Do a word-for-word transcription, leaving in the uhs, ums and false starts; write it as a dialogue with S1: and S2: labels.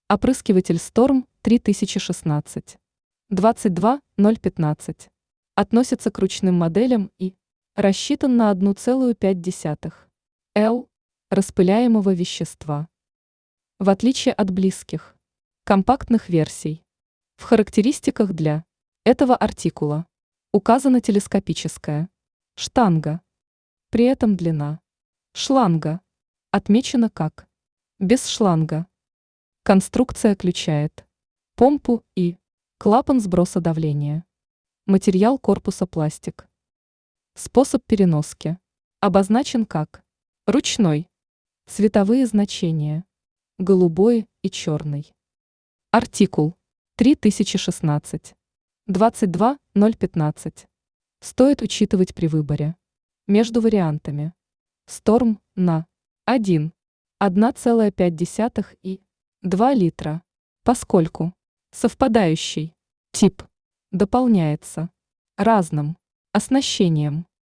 S1: Опрыскиватель Storm три тысячи шестнадцать двадцать два ноль пятнадцать относится к ручным моделям и рассчитан на одна целая пять десятых Л распыляемого вещества. В отличие от близких, компактных версий, в характеристиках для этого артикула указана телескопическая штанга, при этом длина шланга отмечена как без шланга. Конструкция включает помпу и клапан сброса давления. Материал корпуса пластик. Способ переноски обозначен как ручной. Цветовые значения голубой и черный. Артикул три тысячи шестнадцать двадцать два ноль пятнадцать стоит учитывать при выборе между вариантами Storm на один одна целая пять десятых и два литра, поскольку совпадающий тип дополняется разным оснащением.